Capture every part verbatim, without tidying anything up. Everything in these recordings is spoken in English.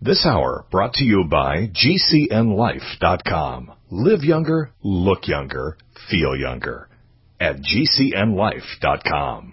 This hour brought to you by G C N life dot com. Live younger, look younger, feel younger at G C N life dot com.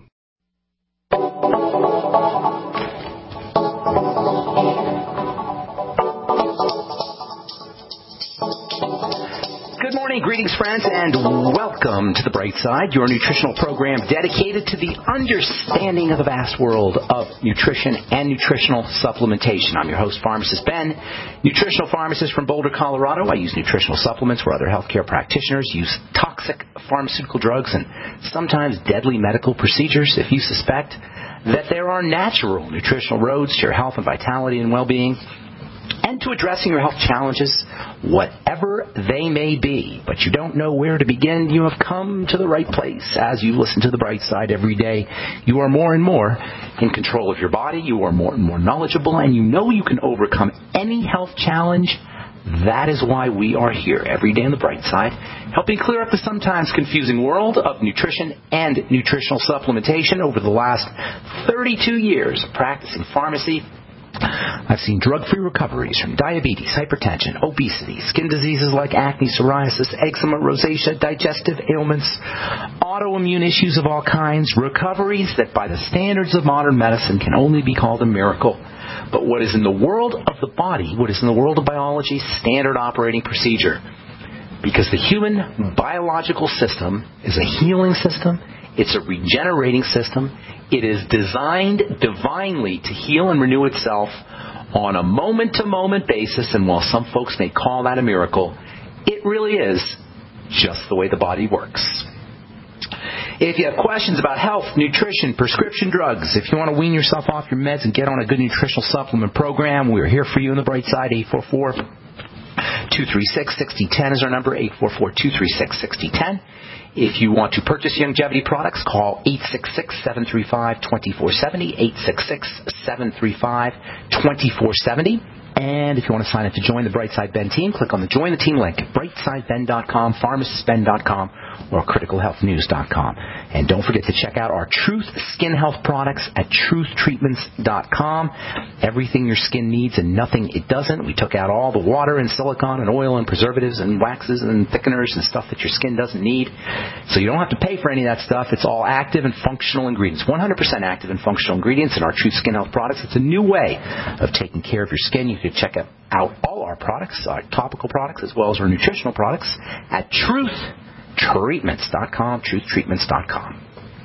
Good morning, greetings, friends, and welcome to The Bright Side, your nutritional program dedicated to the understanding of the vast world of nutrition and nutritional supplementation. I'm your host, Pharmacist Ben, nutritional pharmacist from Boulder, Colorado. I use nutritional supplements where other healthcare practitioners use toxic pharmaceutical drugs and sometimes deadly medical procedures. If you suspect that there are natural nutritional roads to your health and vitality and well-being, and to addressing your health challenges, whatever they may be, but you don't know where to begin, you have come to the right place. As you listen to The Bright Side every day, you are more and more in control of your body, you are more and more knowledgeable, and you know you can overcome any health challenge. That is why we are here every day on The Bright Side, helping clear up the sometimes confusing world of nutrition and nutritional supplementation. Over the last thirty-two years of practicing pharmacy, I've seen drug-free recoveries from diabetes, hypertension, obesity, skin diseases like acne, psoriasis, eczema, rosacea, digestive ailments, autoimmune issues of all kinds, recoveries that by the standards of modern medicine can only be called a miracle. But what is in the world of the body, what is in the world of biology, standard operating procedure. Because the human biological system is a healing system, it's a regenerating system. It is designed divinely to heal and renew itself on a moment-to-moment basis, and while some folks may call that a miracle, it really is just the way the body works. If you have questions about health, nutrition, prescription drugs, if you want to wean yourself off your meds and get on a good nutritional supplement program, we're here for you on The Bright Side. Eight four four, two three six, six zero one zero is our number, eight four four, two three six, six zero one zero. If you want to purchase longevity products, call eight six six, seven three five, two four seven zero, eight six six, seven three five, two four seven zero. And if you want to sign up to join the Brightside Ben team, click on the Join the Team link at brightside ben dot com, pharmacist ben dot com, or critical health news dot com. And don't forget to check out our Truth Skin Health products at truth treatments dot com. Everything your skin needs and nothing it doesn't. We took out all the water and silicone and oil and preservatives and waxes and thickeners and stuff that your skin doesn't need. So you don't have to pay for any of that stuff. It's all active and functional ingredients. one hundred percent active and functional ingredients in our Truth Skin Health products. It's a new way of taking care of your skin. You can check out all our products, our topical products, as well as our nutritional products at truth treatments dot com, truth treatments dot com.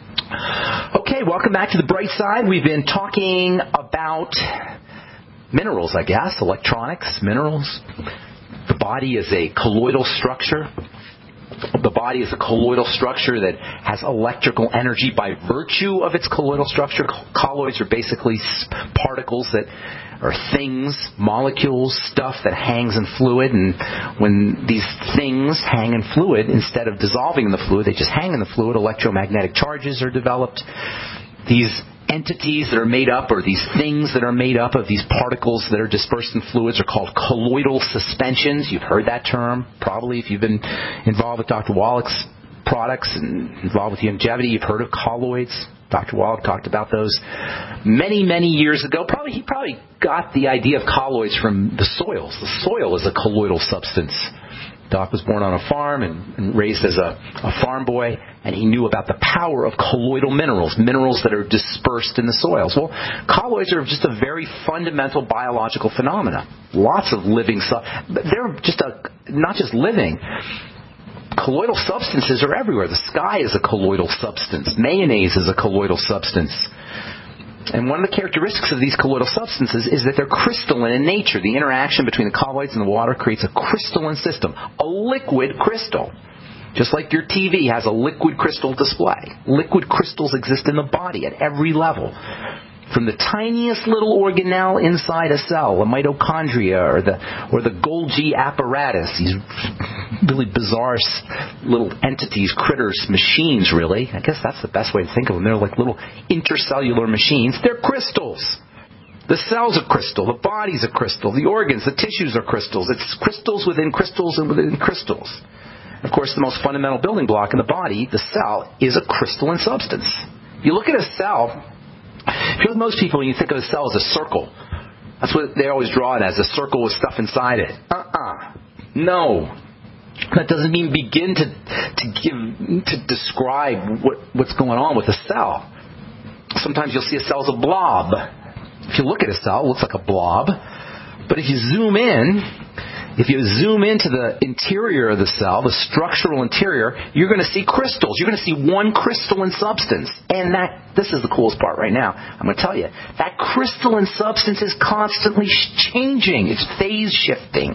Okay, welcome back to The Bright Side. We've been talking about minerals, I guess, electronics, minerals. The body is a colloidal structure. The body is a colloidal structure that has electrical energy by virtue of its colloidal structure. Colloids are basically particles that are things, molecules, stuff that hangs in fluid. And when these things hang in fluid, instead of dissolving in the fluid, they just hang in the fluid. Electromagnetic charges are developed. These entities that are made up, or these things that are made up of these particles that are dispersed in fluids, are called colloidal suspensions. You've heard that term, probably, if you've been involved with Doctor Wallach's products and involved with longevity. You've heard of colloids. Doctor Wallach talked about those many, many years ago. Probably he probably got the idea of colloids from the soils. The soil is a colloidal substance. Doc was born on a farm and, and raised as a, a farm boy, and he knew about the power of colloidal minerals, minerals that are dispersed in the soils. Well, colloids are just a very fundamental biological phenomena. Lots of living stuff. They're just a, not just living. Colloidal substances are everywhere. The sky is a colloidal substance. Mayonnaise is a colloidal substance. And one of the characteristics of these colloidal substances is that they're crystalline in nature. The interaction between the colloids and the water creates a crystalline system, a liquid crystal. Just like your T V has a liquid crystal display. Liquid crystals exist in the body at every level. From the tiniest little organelle inside a cell, a mitochondria, or the or the Golgi apparatus, these really bizarre little entities, critters, machines, really. I guess that's the best way to think of them. They're like little intercellular machines. They're crystals. The cells are crystal. The body's a crystal. The organs, the tissues are crystals. It's crystals within crystals and within crystals. Of course, the most fundamental building block in the body, the cell, is a crystalline substance. You look at a cell. If you're with most people, you think of a cell as a circle. That's what they always draw it as, a circle with stuff inside it. Uh-uh. No. That doesn't even begin to to give to describe what, what's going on with a cell. Sometimes you'll see a cell as a blob. If you look at a cell, it looks like a blob. But if you zoom in, if you zoom into the interior of the cell, the structural interior, you're going to see crystals. You're going to see one crystalline substance. And that, this is the coolest part right now. I'm going to tell you. That crystalline substance is constantly changing. It's phase shifting.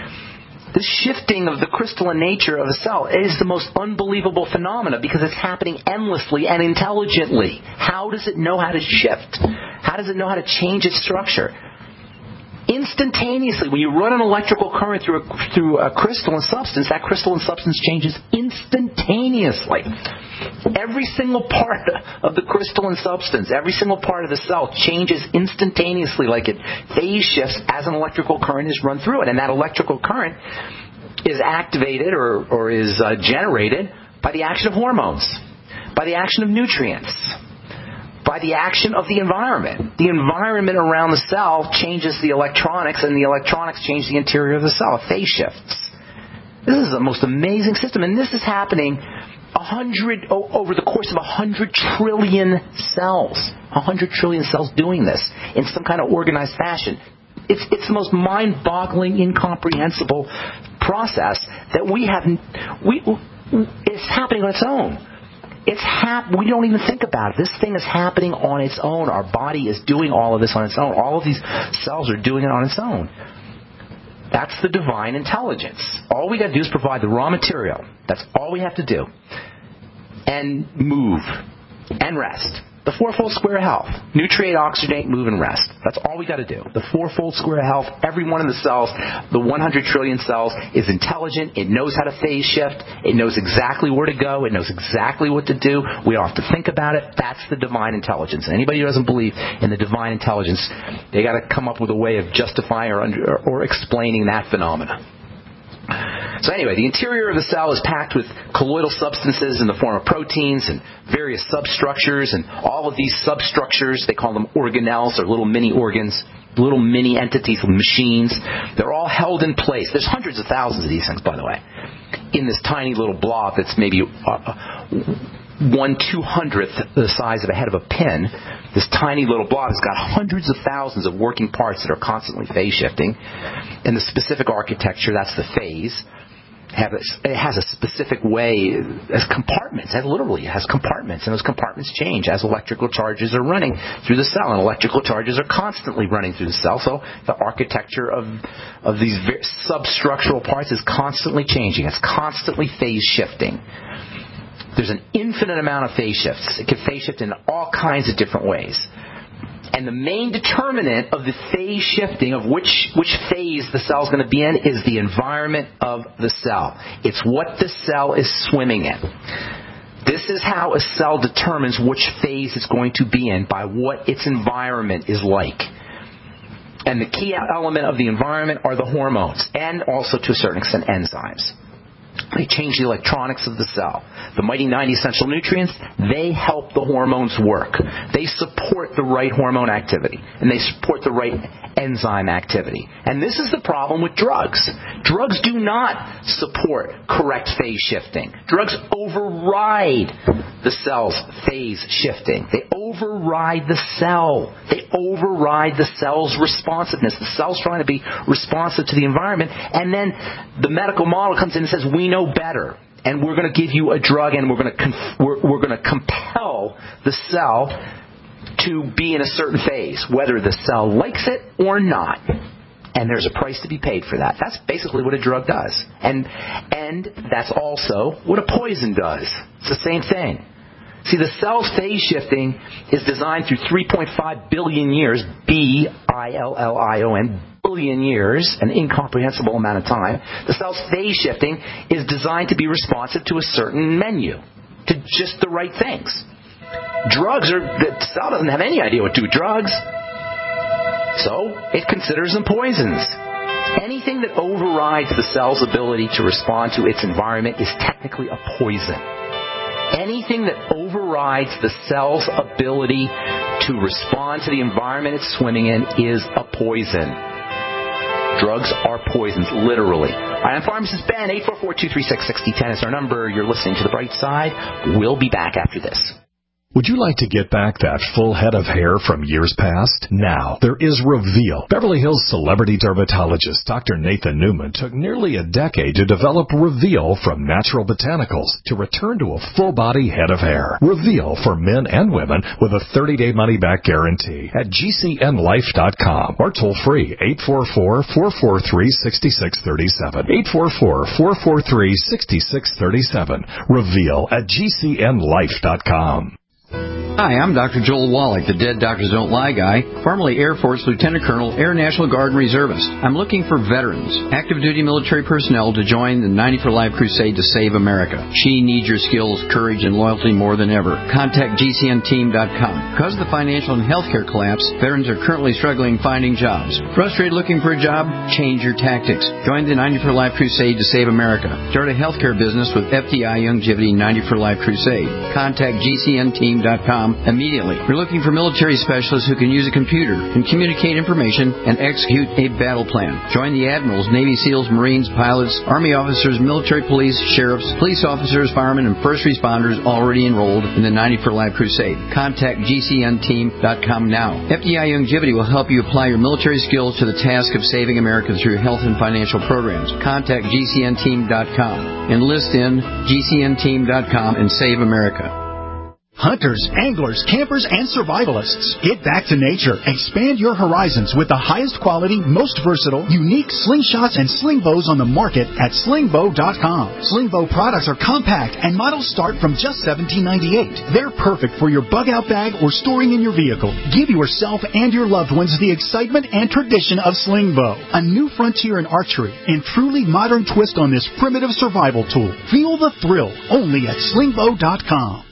The shifting of the crystalline nature of a cell is the most unbelievable phenomena because it's happening endlessly and intelligently. How does it know how to shift? How does it know how to change its structure? Instantaneously, when you run an electrical current through a, through a crystalline substance, that crystalline substance changes instantaneously. Every single part of the crystalline substance, every single part of the cell changes instantaneously, like it phase shifts as an electrical current is run through it. And that electrical current is activated or, or is uh, generated by the action of hormones, by the action of nutrients, by the action of the environment. The environment around the cell changes the electronics, and the electronics change the interior of the cell. It phase shifts. This is the most amazing system, and this is happening a hundred over the course of a hundred trillion cells. A hundred trillion cells doing this in some kind of organized fashion. It's it's the most mind-boggling, incomprehensible process that we have. We it's happening on its own. It's hap- We don't even think about it. This thing is happening on its own. Our body is doing all of this on its own. All of these cells are doing it on its own. That's the divine intelligence. All we got to do is provide the raw material. That's all we have to do. And move. And rest. The fourfold square of health. Nutriate, oxygenate, move, and rest. That's all we got to do. The fourfold square of health, every one of the cells, the one hundred trillion cells, is intelligent. It knows how to phase shift. It knows exactly where to go. It knows exactly what to do. We don't have to think about it. That's the divine intelligence. And anybody who doesn't believe in the divine intelligence, they got to come up with a way of justifying or, under, or explaining that phenomena. So anyway, the interior of the cell is packed with colloidal substances in the form of proteins and various substructures, and all of these substructures, they call them organelles, or little mini organs, little mini entities, machines. They're all held in place. There's hundreds of thousands of these things, by the way, in this tiny little blob that's maybe uh, one two-hundredth the size of a head of a pin. This tiny little blob has got hundreds of thousands of working parts that are constantly phase shifting. And the specific architecture, that's the phase, it has a specific way, as compartments. It literally has compartments, and those compartments change as electrical charges are running through the cell. And electrical charges are constantly running through the cell, so the architecture of of these substructural parts is constantly changing. It's constantly phase shifting. There's an infinite amount of phase shifts. It can phase shift in all kinds of different ways. And the main determinant of the phase shifting, of which, which phase the cell is going to be in, is the environment of the cell. It's what the cell is swimming in. This is how a cell determines which phase it's going to be in, by what its environment is like. And the key element of the environment are the hormones, and also to a certain extent enzymes. They change the electronics of the cell. The mighty ninety essential nutrients, they help the hormones work. They support the right hormone activity, and they support the right enzyme activity. And this is the problem with drugs. Drugs do not support correct phase shifting. Drugs override the cell's phase shifting. They override the cell. They override the cell's responsiveness. The cell's trying to be responsive to the environment, and then the medical model comes in and says, we know better, and we're going to give you a drug, and we're going to conf- we're, we're going to compel the cell to be in a certain phase, whether the cell likes it or not. And there's a price to be paid for that. That's basically what a drug does. And and that's also what a poison does. It's the same thing. See, the cell's phase shifting is designed through three point five billion years, B I L L I O N, billion years, an incomprehensible amount of time. The cell's phase shifting is designed to be responsive to a certain menu, to just the right things. Drugs are, the cell doesn't have any idea what to do with drugs, so it considers them poisons. Anything that overrides the cell's ability to respond to its environment is technically a poison. Anything that overrides the cell's ability to to respond to the environment it's swimming in is a poison. Drugs are poisons, literally. All right, I'm Pharmacist Ben. eight four four, two three six, six zero one zero is our number. You're listening to The Bright Side. We'll be back after this. Would you like to get back that full head of hair from years past? Now, there is Reveal. Beverly Hills celebrity dermatologist Doctor Nathan Newman took nearly a decade to develop Reveal from natural botanicals to return to a full-body head of hair. Reveal for men and women with a thirty-day money-back guarantee at G C N life dot com or toll-free eight four four, four four three, six six three seven. eight four four, four four three, six six three seven. Reveal at G C N life dot com. Hi, I'm Doctor Joel Wallach, the Dead Doctors Don't Lie guy, formerly Air Force Lieutenant Colonel, Air National Guard and Reservist. I'm looking for veterans, active duty military personnel to join the ninety for Life crusade to save America. She needs your skills, courage, and loyalty more than ever. Contact G C N team dot com. Because of the financial and healthcare collapse, veterans are currently struggling finding jobs. Frustrated looking for a job? Change your tactics. Join the ninety for Life crusade to save America. Start a healthcare business with F D I Youngevity ninety for Life crusade. Contact G C N team dot com immediately. We're looking for military specialists who can use a computer and communicate information and execute a battle plan. Join the admirals, Navy SEALs, Marines, pilots, Army officers, military police, sheriffs, police officers, firemen, and first responders already enrolled in the ninety for Life crusade. Contact G C N team dot com now. F D I Youngevity will help you apply your military skills to the task of saving America through health and financial programs. Contact G C N team dot com. Enlist in G C N team dot com and save America. Hunters, anglers, campers, and survivalists. Get back to nature. Expand your horizons with the highest quality, most versatile, unique slingshots and sling bows on the market at sling bow dot com. Sling bow products are compact and models start from just seventeen ninety-eight. They're perfect for your bug-out bag or storing in your vehicle. Give yourself and your loved ones the excitement and tradition of sling bow. A new frontier in archery and truly modern twist on this primitive survival tool. Feel the thrill only at sling bow dot com.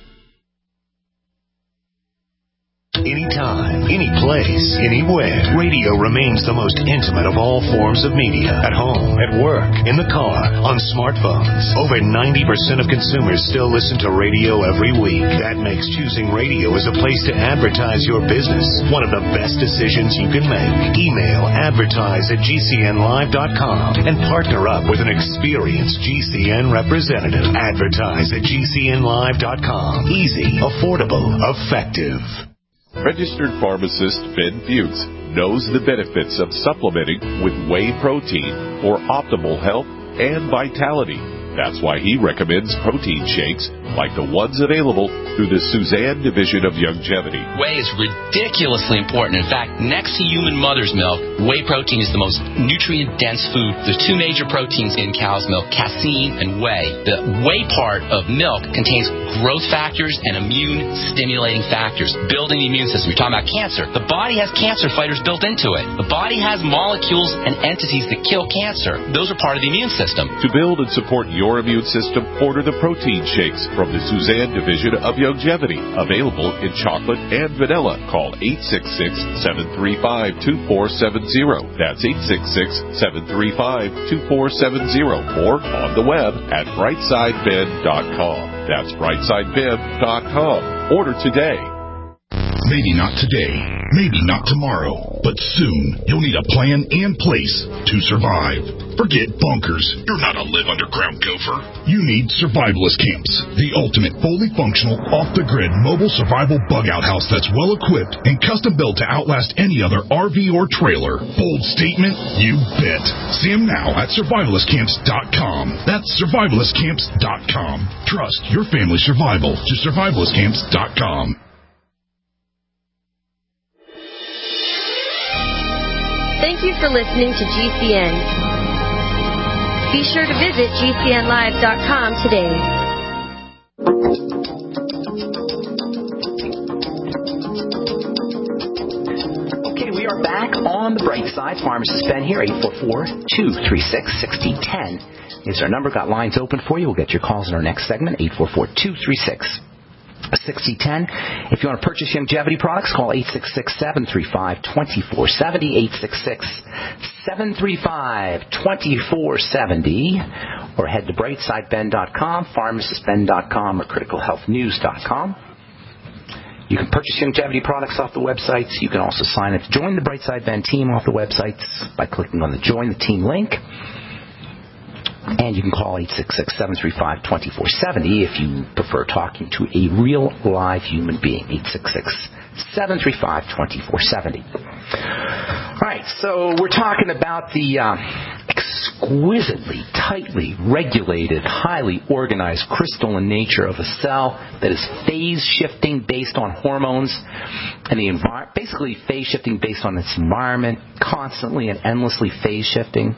Anytime, any place, anywhere. Radio remains the most intimate of all forms of media. At home, at work, in the car, on smartphones. Over ninety percent of consumers still listen to radio every week. That makes choosing radio as a place to advertise your business one of the best decisions you can make. Email advertise at G C N live dot com and partner up with an experienced G C N representative. Advertise at G C N live dot com. Easy, affordable, effective. Registered pharmacist Ben Fuchs knows the benefits of supplementing with whey protein for optimal health and vitality. That's why he recommends protein shakes like the ones available through the Suzanne Division of Youngevity. Whey is ridiculously important. In fact, next to human mother's milk, whey protein is the most nutrient-dense food. There's two major proteins in cow's milk, casein and whey. The whey part of milk contains growth factors and immune-stimulating factors, building the immune system. You're talking about cancer. The body has cancer fighters built into it. The body has molecules and entities that kill cancer. Those are part of the immune system. To build and support your immune system, order the protein shakes from the Suzanne Division of Youngevity. Available in chocolate and vanilla. Call eight six six, seven three five, two four seven zero. That's eight six six, seven three five, two four seven zero. Or on the web at brightside ben dot com. That's brightside ben dot com. Order today. Maybe not today, maybe not tomorrow, but soon you'll need a plan and place to survive. Forget bunkers. You're not a live underground gopher. You need Survivalist Camps, the ultimate fully functional, off-the-grid mobile survival bug-out house that's well-equipped and custom-built to outlast any other R V or trailer. Bold statement? You bet. See them now at survivalist camps dot com. That's survivalist camps dot com. Trust your family's survival to survivalist camps dot com. Thank you for listening to G C N. Be sure to visit G C N live dot com today. Okay, we are back on the bright side. Pharmacist Ben here, eight four four, two three six, six zero one zero is our number. Got lines open for you. We'll get your calls in our next segment, eight four four, two three six, six zero one zero. If you want to purchase Youngevity products, call eight six six, seven three five, two four seven zero, eight six six, seven three five, two four seven zero, or head to brightside ben dot com, pharmacist ben dot com, or critical health news dot com. You can purchase Youngevity products off the websites. You can also sign up to join the Brightside Ben team off the websites by clicking on the Join the Team link. And you can call eight six six, seven three five, two four seven zero if you prefer talking to a real live human being. eight six six, seven three five, two four seven zero. All right, so we're talking about the uh, exquisitely, tightly regulated, highly organized crystalline nature of a cell that is phase-shifting based on hormones and the envi- basically phase-shifting based on its environment, constantly and endlessly phase-shifting.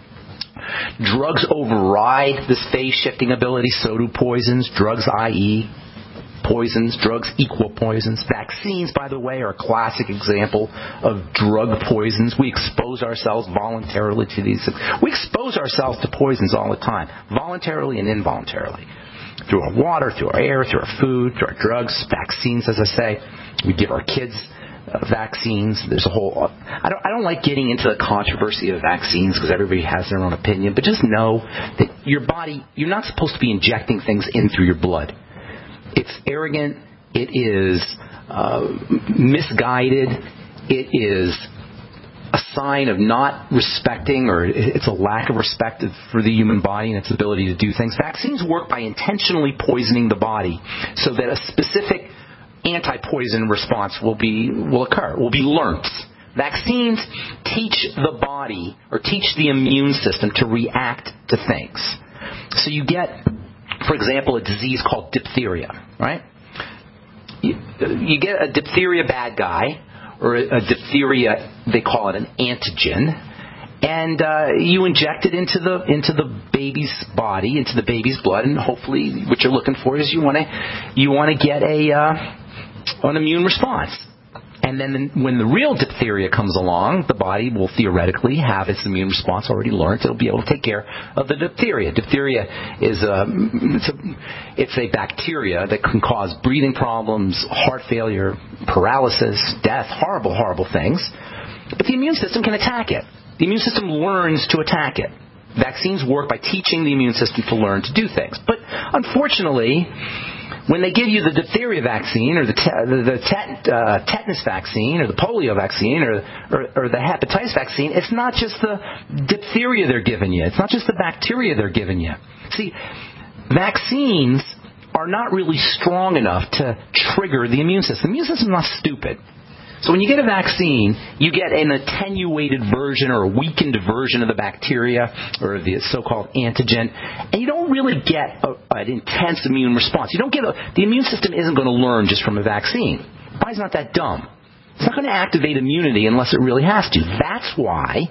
Drugs override this phase-shifting ability. So do poisons. Drugs, that is, poisons. Drugs equal poisons. Vaccines, by the way, are a classic example of drug poisons. We expose ourselves voluntarily to these. We expose ourselves to poisons all the time, voluntarily and involuntarily. Through our water, through our air, through our food, through our drugs, vaccines, as I say. We give our kids Uh, vaccines. There's a whole. I don't. I don't like getting into the controversy of vaccines because everybody has their own opinion. But just know that your body. You're not supposed to be injecting things in through your blood. It's arrogant. It is uh, misguided. It is a sign of not respecting, or it's a lack of respect for the human body and its ability to do things. Vaccines work by intentionally poisoning the body so that a specific anti-poison response will be will occur, will be learnt. Vaccines teach the body or teach the immune system to react to things. So you get, for example, a disease called diphtheria, right? You, you get a diphtheria bad guy, or a, a diphtheria, they call it an antigen, and uh, you inject it into the into the baby's body, into the baby's blood, and hopefully what you're looking for is you want to you want to get a uh, an immune response. And then when the real diphtheria comes along, the body will theoretically have its immune response already learned. It'll be able to take care of the diphtheria. Diphtheria is a it's, a it's a bacteria that can cause breathing problems, heart failure, paralysis, death, horrible, horrible things. But the immune system can attack it. The immune system learns to attack it. Vaccines work by teaching the immune system to learn to do things. But unfortunately, when they give you the diphtheria vaccine or the, te- the tet- uh, tetanus vaccine or the polio vaccine or, or, or the hepatitis vaccine, it's not just the diphtheria they're giving you. It's not just the bacteria they're giving you. See, vaccines are not really strong enough to trigger the immune system. The immune system is not stupid. So when you get a vaccine, you get an attenuated version or a weakened version of the bacteria or the so-called antigen, and you don't really get a, an intense immune response. You don't get a, the immune system isn't going to learn just from a vaccine. The body's not that dumb. It's not going to activate immunity unless it really has to. That's why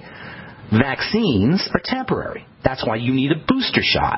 vaccines are temporary. That's why you need a booster shot.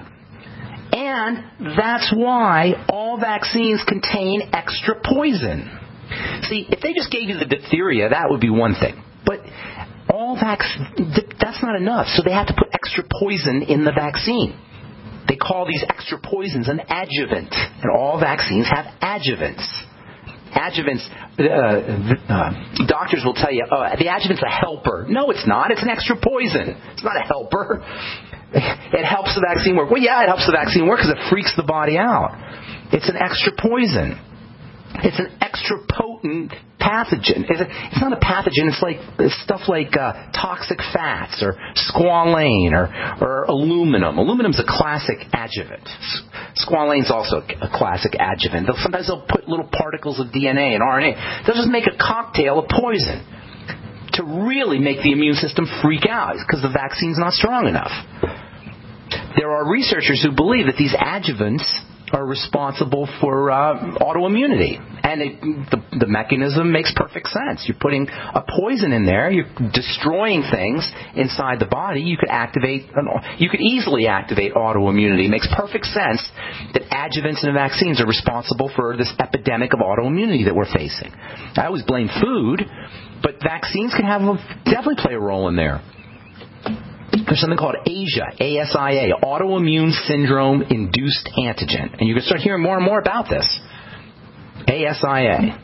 And that's why all vaccines contain extra poison. See, if they just gave you the diphtheria, that would be one thing. But all vac- that's not enough. So they have to put extra poison in the vaccine. They call these extra poisons an adjuvant. And all vaccines have adjuvants. Adjuvants, uh, uh, doctors will tell you, oh, the adjuvant's a helper. No, it's not. It's an extra poison. It's not a helper. It helps the vaccine work. Well, yeah, it helps the vaccine work because it freaks the body out. It's an extra poison. It's an extra potent pathogen. It's not a pathogen. It's like it's stuff like uh, toxic fats or squalane or, or aluminum. Aluminum's a classic adjuvant. Squalane's also a classic adjuvant. They'll, sometimes they'll put little particles of D N A and R N A. They'll just make a cocktail of poison to really make the immune system freak out because the vaccine's not strong enough. There are researchers who believe that these adjuvants are responsible for uh, autoimmunity. And it, the, the mechanism makes perfect sense. You're putting a poison in there. You're destroying things inside the body. You could activate, an, you could easily activate autoimmunity. It makes perfect sense that adjuvants and vaccines are responsible for this epidemic of autoimmunity that we're facing. I always blame food, but vaccines can have a, definitely play a role in there. There's something called A S I A, A S I A, Autoimmune Syndrome Induced Antigen. And you can start hearing more and more about this. A S I A.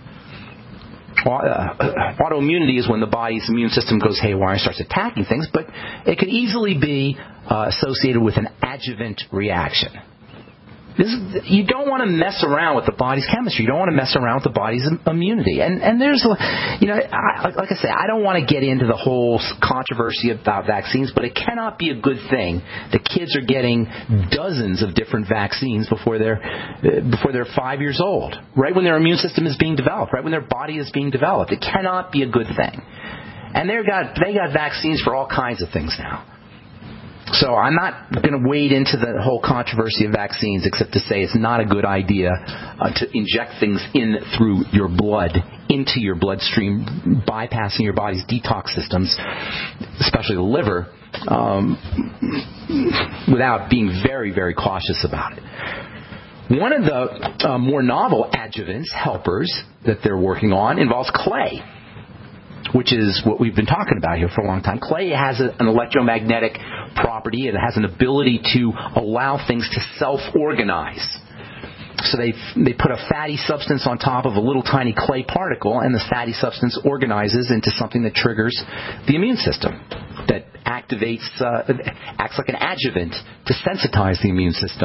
Uh, autoimmunity is when the body's immune system goes haywire and starts attacking things, but it could easily be uh, associated with an adjuvant reaction. This is, you don't want to mess around with the body's chemistry. You don't want to mess around with the body's immunity. And and there's, you know, I, like I say, I don't want to get into the whole controversy about vaccines, but it cannot be a good thing that kids are getting dozens of different vaccines before they're uh, before they're five years old, right when their immune system is being developed, right when their body is being developed. It cannot be a good thing. And they got they got vaccines for all kinds of things now. So I'm not going to wade into the whole controversy of vaccines except to say it's not a good idea uh, to inject things in through your blood, into your bloodstream, bypassing your body's detox systems, especially the liver, um, without being very, very cautious about it. One of the uh, more novel adjuvants, helpers, that they're working on involves clay, which is what we've been talking about here for a long time. Clay has a, an electromagnetic property. It has an ability to allow things to self-organize. So they they put a fatty substance on top of a little tiny clay particle, and the fatty substance organizes into something that triggers the immune system, that activates, uh, acts like an adjuvant to sensitize the immune system.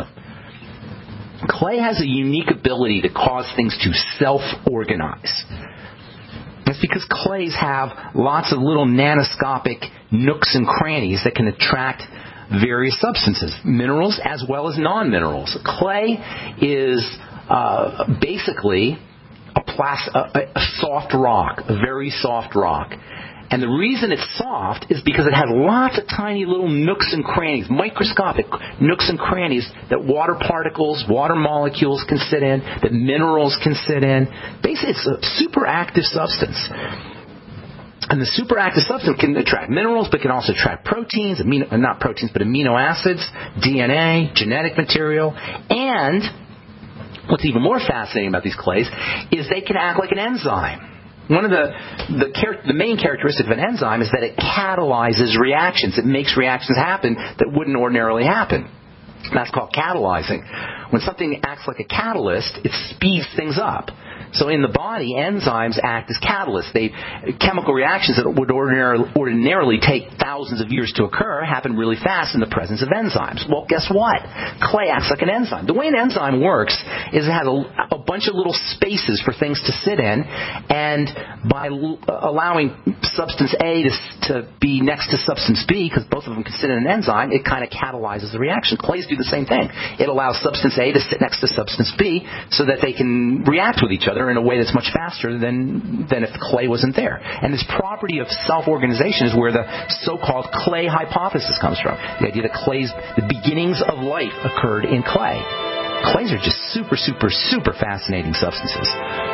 Clay has a unique ability to cause things to self-organize. It's because clays have lots of little nanoscopic nooks and crannies that can attract various substances, minerals as well as non-minerals. Clay is uh, basically a, plas- a, a soft rock, a very soft rock. And the reason it's soft is because it has lots of tiny little nooks and crannies, microscopic nooks and crannies that water particles, water molecules can sit in, that minerals can sit in. Basically, it's a super active substance. And the super active substance can attract minerals, but can also attract proteins, amino, not proteins, but amino acids, D N A, genetic material. And what's even more fascinating about these clays is they can act like an enzyme. One of the the, char- the main characteristics of an enzyme is that it catalyzes reactions. It makes reactions happen that wouldn't ordinarily happen. That's called catalyzing. When something acts like a catalyst, it speeds things up. So in the body, enzymes act as catalysts. They chemical reactions that would ordinarily, ordinarily take thousands of years to occur happen really fast in the presence of enzymes. Well, guess what? Clay acts like an enzyme. The way an enzyme works is it has a, a bunch of little spaces for things to sit in, and by l- allowing substance A to, to be next to substance B, because both of them can sit in an enzyme, it kind of catalyzes the reaction. Clays do the same thing. It allows substance A to sit next to substance B so that they can react with each other in a way that's much faster than than if the clay wasn't there. And this property of self-organization is where the so-called clay hypothesis comes from. The idea that clays, the beginnings of life occurred in clay. Clays are just super, super, super fascinating substances.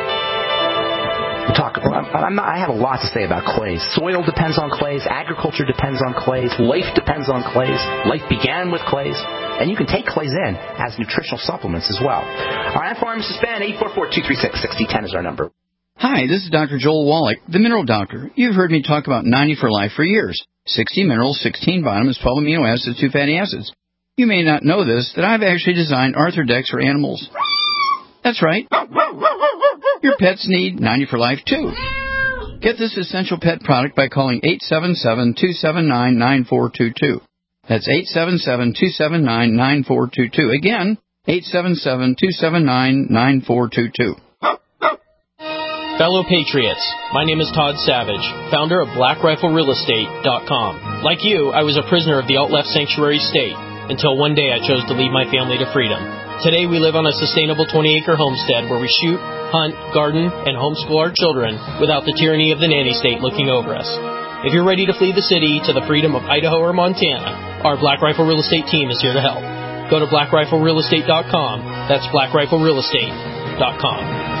We'll talk, I'm not, I have a lot to say about clays. Soil depends on clays. Agriculture depends on clays. Life depends on clays. Life began with clays. And you can take clays in as nutritional supplements as well. All right, Pharmacist Ben, eight four four, two three six, six zero one zero is our number. Hi, this is Doctor Joel Wallach, the Mineral Doctor. You've heard me talk about ninety for Life for years. sixty minerals, sixteen vitamins, twelve amino acids, two fatty acids. You may not know this, that I've actually designed Arthrodex for animals. That's right. Your pets need ninety for Life, too. Get this essential pet product by calling eight seven seven, two seven nine, nine four two two. That's eight seven seven, two seven nine, nine four two two. Again, eight seven seven, two seven nine, nine four two two. Fellow Patriots, my name is Todd Savage, founder of Black Rifle Real Estate dot com. Like you, I was a prisoner of the alt-left sanctuary state, until one day I chose to lead my family to freedom. Today we live on a sustainable twenty-acre homestead where we shoot, hunt, garden, and homeschool our children without the tyranny of the nanny state looking over us. If you're ready to flee the city to the freedom of Idaho or Montana, our Black Rifle Real Estate team is here to help. Go to Black Rifle Real Estate dot com. That's Black Rifle Real Estate dot com.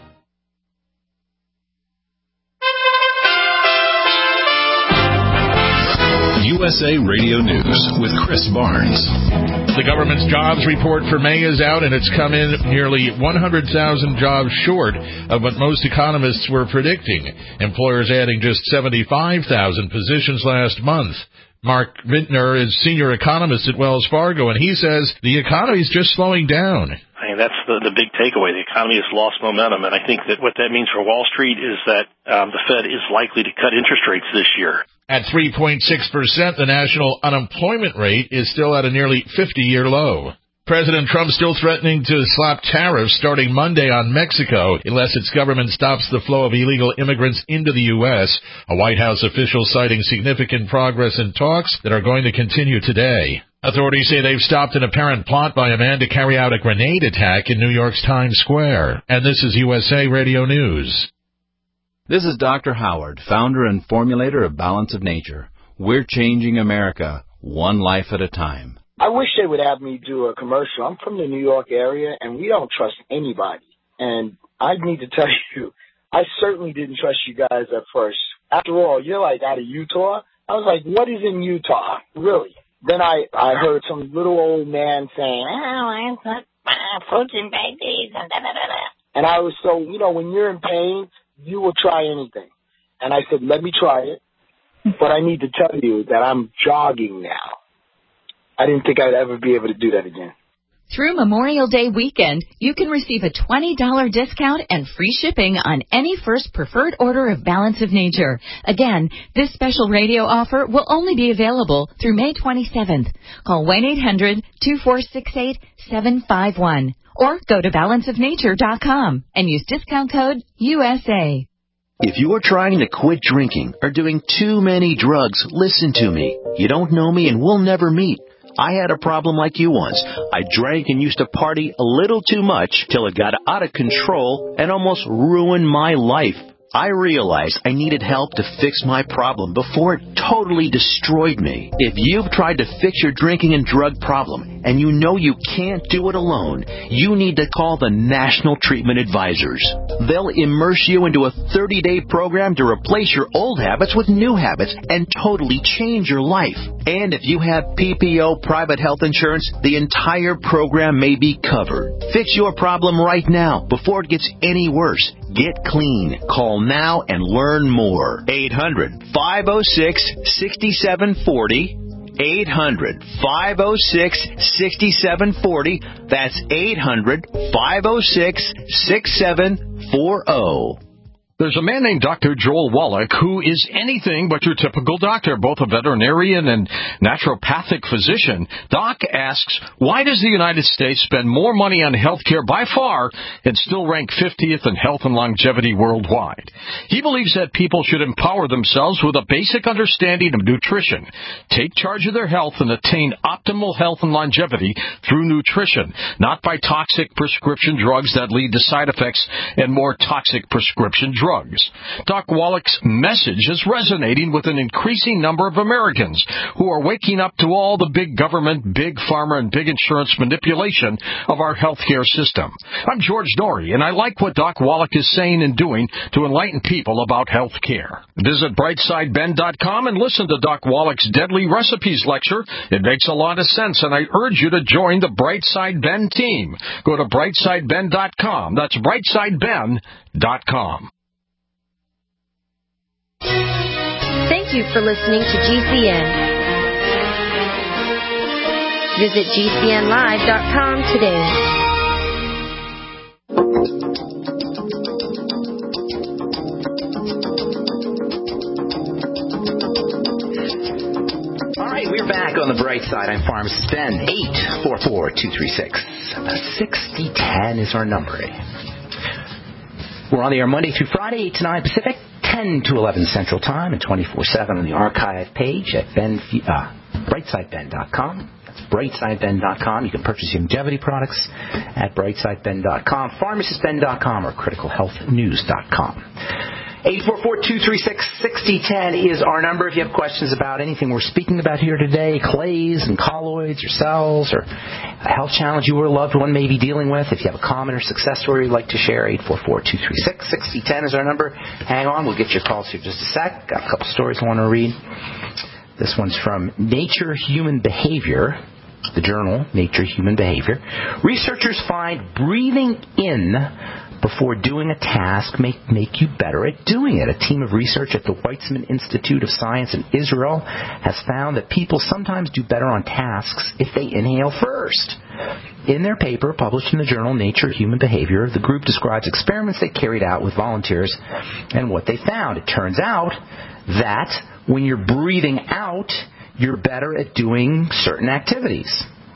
U S A Radio News with Chris Barnes. The government's jobs report for May is out, and it's come in nearly one hundred thousand jobs short of what most economists were predicting. Employers adding just seventy-five thousand positions last month. Mark Vintner is senior economist at Wells Fargo, and he says the economy is just slowing down. I mean, that's the, the big takeaway. The economy has lost momentum, and I think that what that means for Wall Street is that um, the Fed is likely to cut interest rates this year. At three point six percent, the national unemployment rate is still at a nearly fifty-year low. President Trump still threatening to slap tariffs starting Monday on Mexico unless its government stops the flow of illegal immigrants into the U S. A White House official citing significant progress in talks that are going to continue today. Authorities say they've stopped an apparent plot by a man to carry out a grenade attack in New York's Times Square. And this is U S A Radio News. This is Doctor Howard, founder and formulator of Balance of Nature. We're changing America, one life at a time. I wish they would have me do a commercial. I'm from the New York area, and we don't trust anybody. And I need to tell you, I certainly didn't trust you guys at first. After all, you're like out of Utah. I was like, what is in Utah? Really? Then I, I heard some little old man saying, oh, I got fruits and babies, and da, da, da, da. And I was so, you know, when you're in pain, you will try anything. And I said, let me try it. But I need to tell you that I'm jogging now. I didn't think I'd ever be able to do that again. Through Memorial Day weekend, you can receive a twenty dollars discount and free shipping on any first preferred order of Balance of Nature. Again, this special radio offer will only be available through May twenty-seventh. Call one eight hundred two four six eight seven five one or go to balance of nature dot com and use discount code U S A. If you are trying to quit drinking or doing too many drugs, listen to me. You don't know me and we'll never meet. I had a problem like you once. I drank and used to party a little too much till it got out of control and almost ruined my life. I realized I needed help to fix my problem before it totally destroyed me. If you've tried to fix your drinking and drug problem and you know you can't do it alone, you need to call the National Treatment Advisors. They'll immerse you into a thirty-day program to replace your old habits with new habits and totally change your life. And if you have P P O private health insurance, the entire program may be covered. Fix your problem right now before it gets any worse. Get clean. Call now and learn more. eight hundred five oh six six seven four oh. eight hundred five oh six six seven four oh. That's eight hundred five oh six six seven four oh. There's a man named Doctor Joel Wallach who is anything but your typical doctor, both a veterinarian and naturopathic physician. Doc asks, why does the United States spend more money on health care by far and still rank fiftieth in health and longevity worldwide? He believes that people should empower themselves with a basic understanding of nutrition, take charge of their health, and attain optimal health and longevity through nutrition, not by toxic prescription drugs that lead to side effects and more toxic prescription drugs. Drugs. Doc Wallach's message is resonating with an increasing number of Americans who are waking up to all the big government, big pharma, and big insurance manipulation of our healthcare system. I'm George Norrie, and I like what Doc Wallach is saying and doing to enlighten people about health care. Visit brightside ben dot com and listen to Doc Wallach's Deadly Recipes lecture. It makes a lot of sense, and I urge you to join the Brightside Ben team. Go to brightside ben dot com. That's brightside ben dot com. Thank you for listening to G C N. Visit G C N live dot com today. All right, we're back on the bright side. I'm Pharmacist Ben. eight four four, two three six, six oh one oh is our number. We're on the air Monday through Friday, eight to nine Pacific, ten to eleven Central Time, and twenty-four seven on the archive page at ben, uh, brightside ben dot com. That's brightside ben dot com. You can purchase longevity products at brightside ben dot com, pharmacist ben dot com, or critical health news dot com. eight four four, two three six, six oh one oh is our number if you have questions about anything we're speaking about here today, clays and colloids or cells or a health challenge you or a loved one may be dealing with. If you have a common or success story you'd like to share, eight four four, two three six, six oh one oh is our number. Hang on, we'll get your calls here in just a sec. Got a couple stories I want to read. This one's from Nature Human Behavior, the journal Nature Human Behavior. Researchers find breathing in before doing a task may make you better at doing it. A team of research at the Weizmann Institute of Science in Israel has found that people sometimes do better on tasks if they inhale first. In their paper, published in the journal Nature Human Behavior, the group describes experiments they carried out with volunteers and what they found. It turns out that when you're breathing out, you're better at doing certain activities.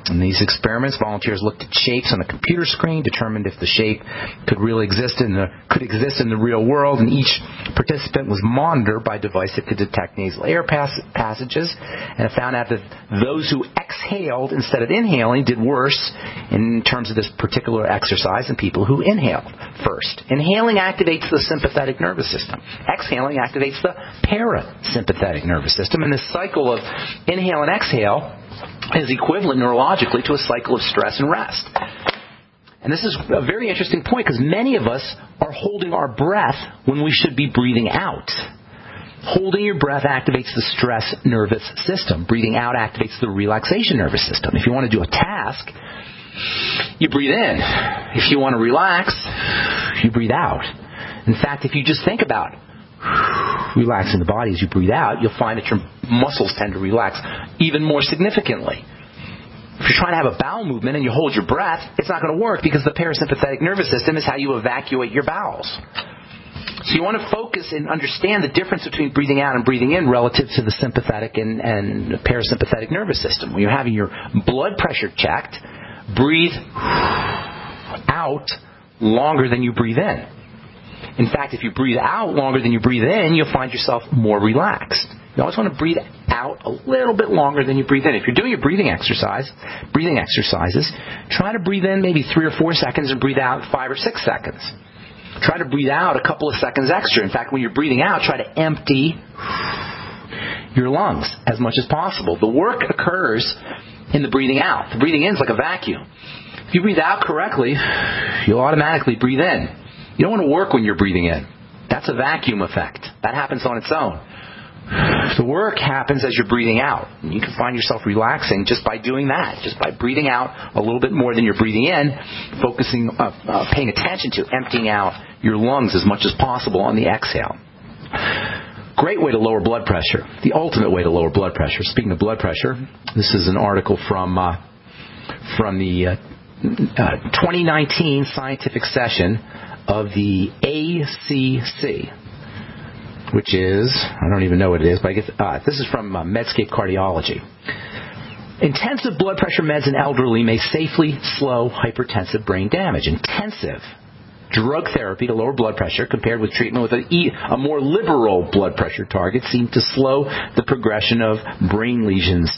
In these experiments, volunteers looked at shapes on a computer screen, determined if the shape could really exist in the could exist in the real world, and each participant was monitored by a device that could detect nasal air pass- passages, and it found out that those who exhaled instead of inhaling did worse in terms of this particular exercise than people who inhaled first. Inhaling activates the sympathetic nervous system. Exhaling activates the parasympathetic nervous system, and this cycle of inhale and exhale is equivalent neurologically to a cycle of stress and rest. And this is a very interesting point because many of us are holding our breath when we should be breathing out. Holding your breath activates the stress nervous system. Breathing out activates the relaxation nervous system. If you want to do a task, you breathe in. If you want to relax, you breathe out. In fact, if you just think about relaxing the body as you breathe out, you'll find that your muscles tend to relax even more significantly. If you're trying to have a bowel movement and you hold your breath, it's not going to work because the parasympathetic nervous system is how you evacuate your bowels. So you want to focus and understand the difference between breathing out and breathing in relative to the sympathetic and, and parasympathetic nervous system. When you're having your blood pressure checked, breathe out longer than you breathe in. In fact, if you breathe out longer than you breathe in, you'll find yourself more relaxed. You always want to breathe out a little bit longer than you breathe in. If you're doing your breathing exercise, breathing exercises, try to breathe in maybe three or four seconds and breathe out five or six seconds. Try to breathe out a couple of seconds extra. In fact, when you're breathing out, try to empty your lungs as much as possible. The work occurs in the breathing out. The breathing in is like a vacuum. If you breathe out correctly, you'll automatically breathe in. You don't want to work when you're breathing in. That's a vacuum effect. That happens on its own. The work happens as you're breathing out. And you can find yourself relaxing just by doing that, just by breathing out a little bit more than you're breathing in, focusing, uh, uh, paying attention to emptying out your lungs as much as possible on the exhale. Great way to lower blood pressure. The ultimate way to lower blood pressure. Speaking of blood pressure, this is an article from uh, from the uh, uh, twenty nineteen scientific session of the A C C, which is, I don't even know what it is, but I guess, uh, this is from uh, Medscape Cardiology. Intensive blood pressure meds in elderly may safely slow hypertensive brain damage. Intensive drug therapy to lower blood pressure compared with treatment with a, e- a more liberal blood pressure target seem to slow the progression of brain lesions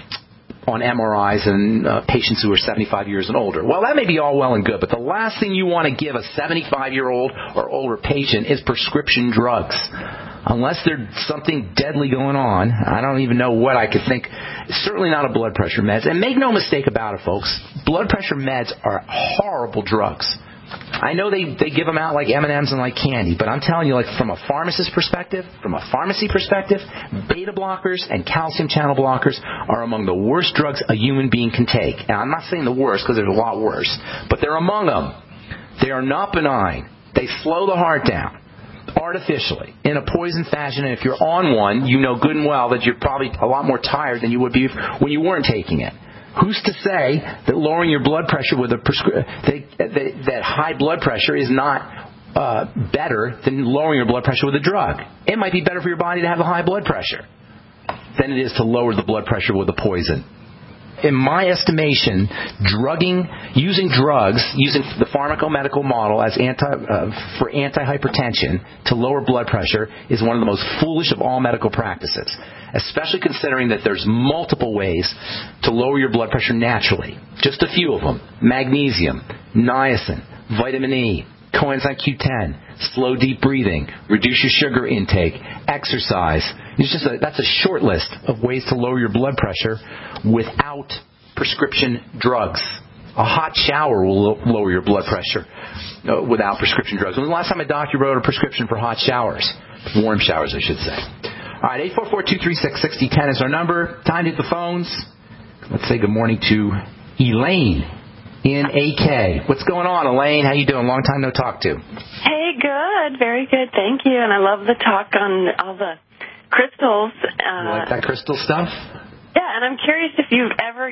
on M R Is in uh, patients who are seventy-five years and older. Well, that may be all well and good, but the last thing you want to give a seventy-five-year-old or older patient is prescription drugs. Unless there's something deadly going on, I don't even know what I could think. Certainly not a blood pressure meds. And make no mistake about it, folks. Blood pressure meds are horrible drugs. I know they, they give them out like M and M's and like candy, but I'm telling you, like from a pharmacist perspective, from a pharmacy perspective, beta blockers and calcium channel blockers are among the worst drugs a human being can take. And I'm not saying the worst because there's a lot worse, but they're among them. They are not benign. They slow the heart down artificially in a poison fashion, and if you're on one, you know good and well that you're probably a lot more tired than you would be if, when you weren't taking it. Who's to say that lowering your blood pressure with a prescri- that, that, that high blood pressure is not uh, better than lowering your blood pressure with a drug? It might be better for your body to have a high blood pressure than it is to lower the blood pressure with a poison. In my estimation, drugging, using drugs, using the pharmacomedical model as anti uh, for anti-hypertension to lower blood pressure is one of the most foolish of all medical practices, especially considering that there's multiple ways to lower your blood pressure naturally. Just a few of them: magnesium, niacin, vitamin E, coenzyme Q ten, slow deep breathing, reduce your sugar intake, exercise. It's just a, that's a short list of ways to lower your blood pressure without prescription drugs. A hot shower will lower your blood pressure uh, without prescription drugs. When was the last time a doctor wrote a prescription for hot showers? Warm showers, I should say. All right, eight four four, two three six, six zero one zero is our number. Time to hit the phones. Let's say good morning to Elaine in A K. What's going on, Elaine? How you doing? Long time no talk to. Hey, good. Very good. Thank you. And I love the talk on all the crystals. Uh, you like that crystal stuff? Yeah, and I'm curious if you've ever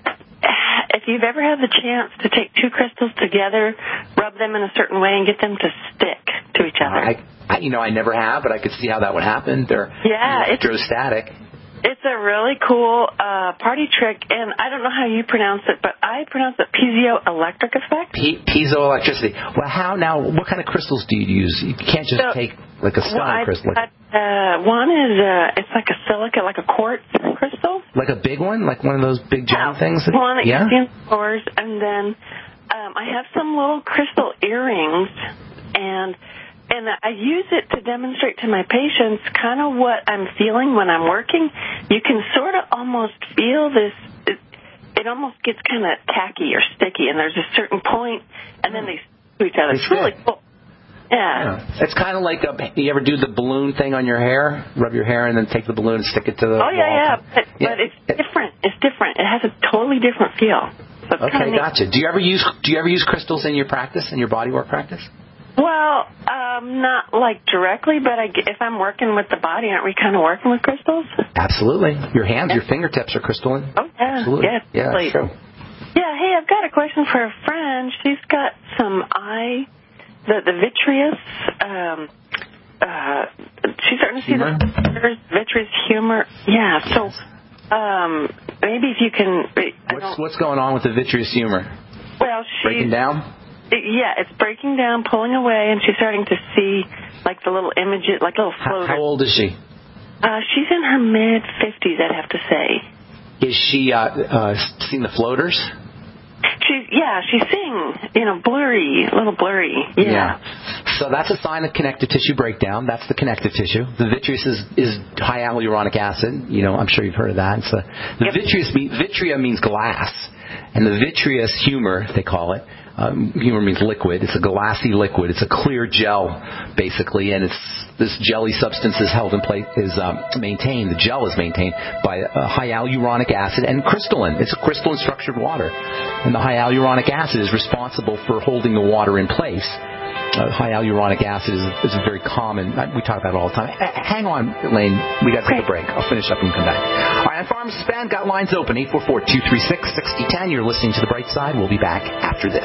if you've ever had the chance to take two crystals together, rub them in a certain way, and get them to stick to each other. I, I, you know, I never have, but I could see how that would happen. They're yeah, electrostatic. It's a really cool uh, party trick, and I don't know how you pronounce it, but I pronounce it piezoelectric effect. P- piezoelectricity. Well, how now? What kind of crystals do you use? You can't just So, take like a stone well, I, crystal, like, uh, one is uh, it's like a silica, like a quartz crystal. like a big one, like one of those big giant things. That, One that yeah. you see in stores, and then um, I have some little crystal earrings, and and I use it to demonstrate to my patients kind of what I'm feeling when I'm working. You can sort of almost feel this. It, it almost gets kind of tacky or sticky, and there's a certain point, and then they stick to each other. It's really cool. Yeah. yeah. It's kind of like a, you ever do the balloon thing on your hair? Rub your hair and then take the balloon and stick it to the Oh, wall. yeah, yeah. But, yeah. but it's different. It's different. It has a totally different feel. So it's Okay, kinda gotcha. Do you ever use Do you ever use crystals in your practice, in your bodywork practice? Well, um, not like directly, but I, if I'm working with the body, aren't we kind of working with crystals? Absolutely. Your hands, your fingertips are crystalline. Oh, yeah. Absolutely. Yeah, yeah, totally. that's true. Yeah, hey, I've got a question for a friend. She's got some eye, the, the vitreous, um, uh, she's starting to see Humor? the vitreous humor. Yeah, so um, maybe if you can... I What's, what's going on with the vitreous humor? Well, she's... Breaking down? Yeah, it's breaking down, pulling away, and she's starting to see, like, the little images, like little floaters. How, how old is she? Uh, she's in her mid-fifties, I'd have to say. Is she uh, uh, seeing the floaters? She's, yeah, she's seeing, you know, blurry, a little blurry. Yeah. yeah. So that's a sign of connective tissue breakdown. That's the connective tissue. The vitreous is, is high hyaluronic acid. You know, I'm sure you've heard of that. It's a, the yep. vitreous, vitrea means glass, and the vitreous humor, they call it. Um, humor means liquid. It's a glassy liquid. It's a clear gel, basically, and it's this jelly substance is held in place, is um, maintained. The gel is maintained by uh, high hyaluronic acid and crystalline. It's a crystalline structured water, and the high hyaluronic acid is responsible for holding the water in place. Uh, high hyaluronic acid is, is a very common. We talk about it all the time. H- hang on, Elaine. We got to take a break. I'll finish up and come back. All right, Pharmacist Band got lines open. eight four four, two three six, six zero one zero. You're listening to The Bright Side. We'll be back after this.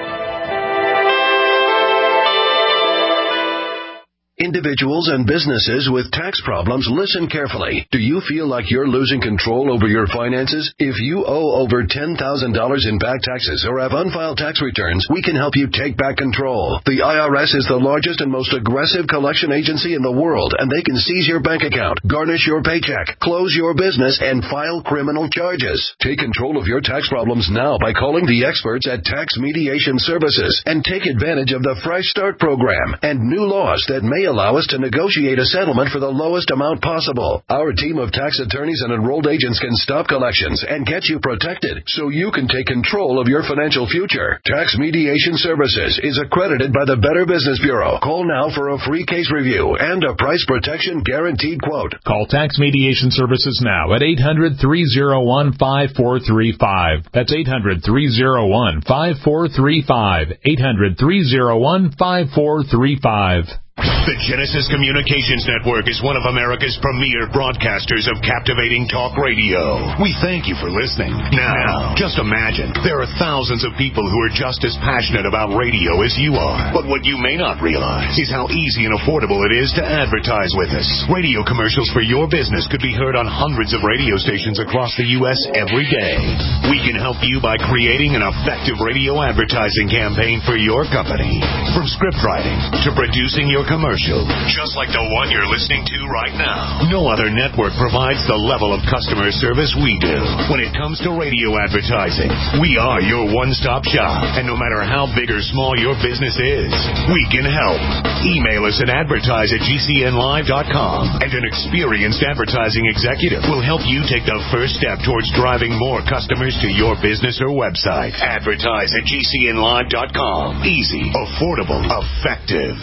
Individuals and businesses with tax problems, listen carefully. Do you feel like you're losing control over your finances? If you owe over ten thousand dollars in back taxes or have unfiled tax returns, we can help you take back control. The I R S is the largest and most aggressive collection agency in the world, and they can seize your bank account, garnish your paycheck, close your business, and file criminal charges. Take control of your tax problems now by calling the experts at Tax Mediation Services and take advantage of the Fresh Start program and new laws that may allow us to negotiate a settlement for the lowest amount possible. Our team of tax attorneys and enrolled agents can stop collections and get you protected so you can take control of your financial future. Tax Mediation Services is accredited by the Better Business Bureau. Call now for a free case review and a price protection guaranteed quote. Call Tax Mediation Services now at eight hundred, three oh one, five four three five. That's eight hundred, three oh one, five four three five. eight hundred, three oh one, five four three five. The Genesis Communications Network is one of America's premier broadcasters of captivating talk radio. We thank you for listening. Now, just imagine, there are thousands of people who are just as passionate about radio as you are. But what you may not realize is how easy and affordable it is to advertise with us. Radio commercials for your business could be heard on hundreds of radio stations across the U S every day. We can help you by creating an effective radio advertising campaign for your company. From script writing to producing your commercial, just like the one you're listening to right now. No other network provides the level of customer service we do. When it comes to radio advertising, we are your one-stop shop. And no matter how big or small your business is, we can help. Email us at advertise at G C N live dot com, and an experienced advertising executive will help you take the first step towards driving more customers to your business or website. Advertise at G C N live dot com. Easy, affordable, effective.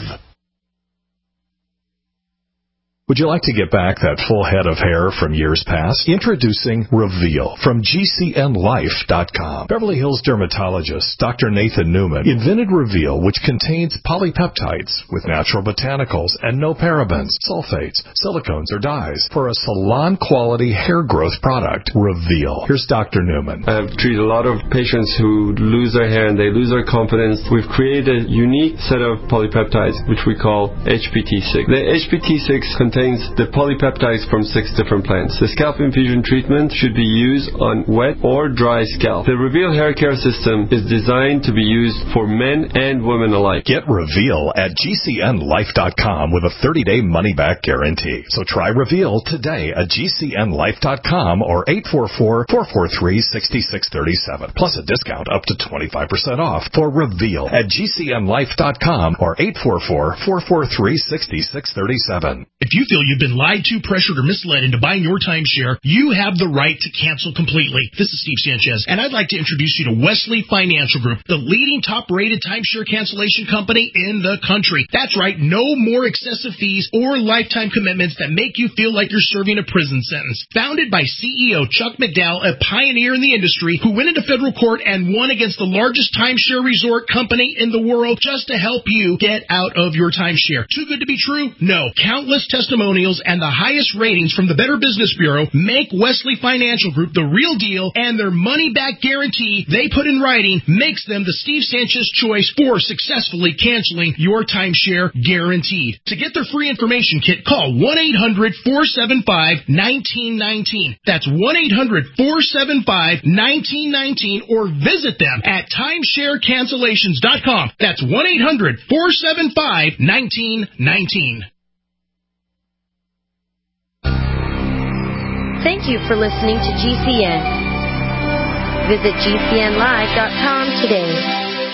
Would you like to get back that full head of hair from years past? Introducing Reveal from G C N life dot com. Beverly Hills dermatologist Doctor Nathan Newman invented Reveal, which contains polypeptides with natural botanicals and no parabens, sulfates, silicones, or dyes for a salon-quality hair growth product. Reveal. Here's Doctor Newman. I've treated a lot of patients who lose their hair and they lose their confidence. We've created a unique set of polypeptides, which we call H P T six. The H P T six contains contains the polypeptides from six different plants. The scalp infusion treatment should be used on wet or dry scalp. The Reveal hair care system is designed to be used for men and women alike. Get Reveal at G C N life dot com with a thirty-day money-back guarantee. So try Reveal today at G C N life dot com or eight four four, four four three, six six three seven. Plus a discount up to twenty-five percent off for Reveal at G C N life dot com or eight four four, four four three, six six three seven. If you feel you've been lied to, pressured, or misled into buying your timeshare, you have the right to cancel completely. This is Steve Sanchez, and I'd like to introduce you to Wesley Financial Group, the leading top-rated timeshare cancellation company in the country. That's right, no more excessive fees or lifetime commitments that make you feel like you're serving a prison sentence. Founded by C E O Chuck McDowell, a pioneer in the industry who went into federal court and won against the largest timeshare resort company in the world just to help you get out of your timeshare. Too good to be true? No. Countless testimonials and the highest ratings from the Better Business Bureau make Wesley Financial Group the real deal, and their money-back guarantee they put in writing makes them the Steve Sanchez choice for successfully canceling your timeshare guaranteed. To get their free information kit, call one eight hundred, four seven five, one nine one nine. That's one eight hundred, four seven five, one nine one nine, or visit them at timeshare cancellations dot com. That's one eight hundred, four seven five, one nine one nine. Thank you for listening to G C N. Visit G C N live dot com today.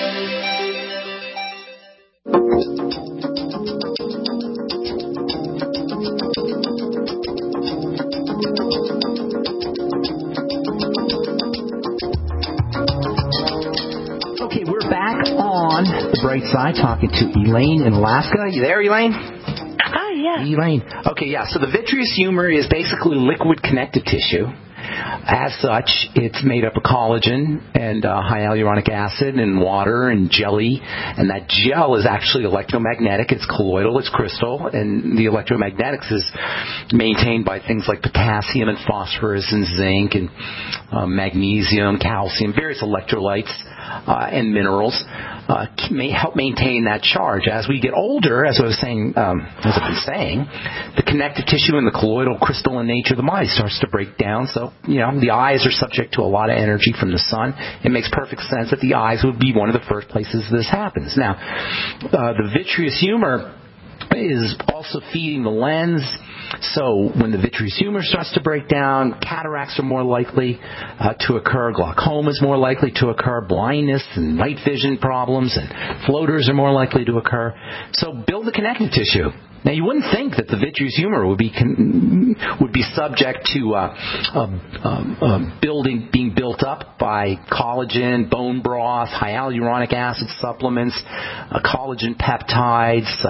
Okay, we're back on the bright side talking to Elaine in Alaska. You there, Elaine? Hi, yeah. Elaine. Okay, yeah, so the vitreous humor is basically liquid connective tissue. As such, it's made up of collagen and uh, hyaluronic acid and water and jelly, and that gel is actually electromagnetic. It's colloidal, it's crystal, and the electromagnetics is maintained by things like potassium and phosphorus and zinc and uh, magnesium, calcium, various electrolytes uh, and minerals. Uh, may help maintain that charge. As we get older, as I was saying, um, as I've been saying, the connective tissue and the colloidal crystalline nature of the body starts to break down. So, you know, the eyes are subject to a lot of energy from the sun. It makes perfect sense that the eyes would be one of the first places this happens. Now, uh, the vitreous humor is also feeding the lens. So when the vitreous humor starts to break down, cataracts are more likely uh, to occur, glaucoma is more likely to occur, blindness and night vision problems and floaters are more likely to occur. So build the connective tissue. Now, you wouldn't think that the vitreous humor would be con- would be subject to uh, uh, uh, uh, building being built up by collagen, bone broth, hyaluronic acid supplements, uh, collagen peptides, uh,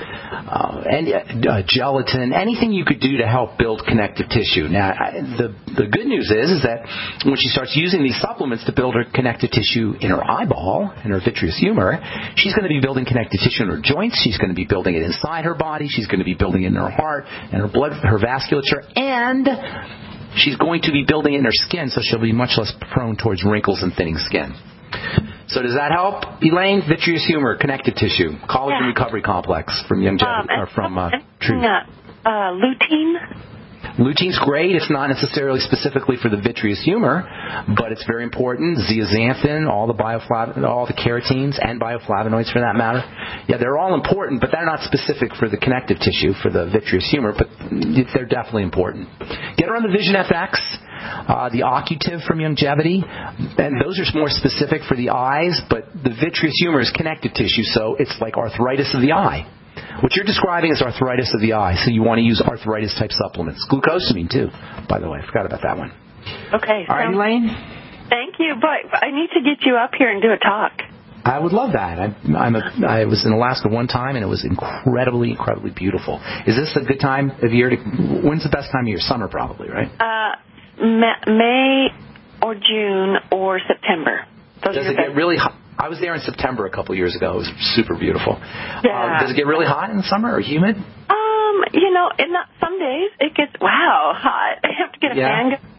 uh, and uh, gelatin, anything you could do to help build connective tissue. Now, I, the the good news is is that when she starts using these supplements to build her connective tissue in her eyeball, in her vitreous humor, she's going to be building connective tissue in her joints. She's going to be building it inside her body. She's going to be building it in her heart and her blood, her vasculature, and she's going to be building it in her skin, so she'll be much less prone towards wrinkles and thinning skin. So does that help, Elaine? Vitreous humor, connective tissue, collagen yeah. recovery complex from Young um, or from uh, True. Uh, uh, lutein. Lutein's great. It's not necessarily specifically for the vitreous humor, but it's very important. Zeaxanthin, all the bioflav- all the keratins and bioflavonoids for that matter. Yeah, they're all important, but they're not specific for the connective tissue, for the vitreous humor, but they're definitely important. Get her on the Vision F X, uh, the Occutive from Youngevity, and those are more specific for the eyes, but the vitreous humor is connective tissue, so it's like arthritis of the eye. What you're describing is arthritis of the eye, so you want to use arthritis-type supplements. Glucosamine, too, by the way. I forgot about that one. Okay. All right, Elaine? Thank you, but I need to get you up here and do a talk. I would love that. I, I'm a, I was in Alaska one time, and it was incredibly, incredibly beautiful. Is this a good time of year? To, when's the best time of year? Summer, probably, right? Uh, May or June or September. Those Does are it get really hot? I was there in September a couple years ago. It was super beautiful. Yeah. Um, does it get really hot in the summer or humid? Um, you know, in the, some days it gets, wow, hot. I have to get a yeah. fan going.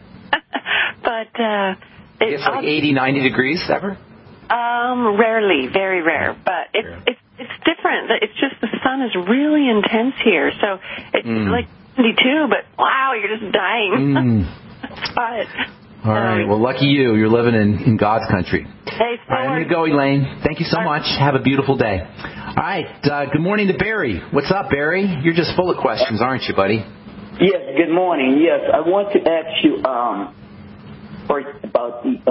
But, uh... It gets like eighty, ninety degrees ever? Um, rarely, very rare. But it's, it's, it's different. It's just the sun is really intense here. So it's mm. like seventy-two, but wow, you're just dying. Mm. That's hot. All right. Well, lucky you. You're living in, in God's country. Hey, all right, I'm going to go, Elaine. Thank you so much. Have a beautiful day. All right. Uh, good morning to Barry. What's up, Barry? You're just full of questions, aren't you, buddy? Yes, good morning. Yes, I want to ask you um, first about the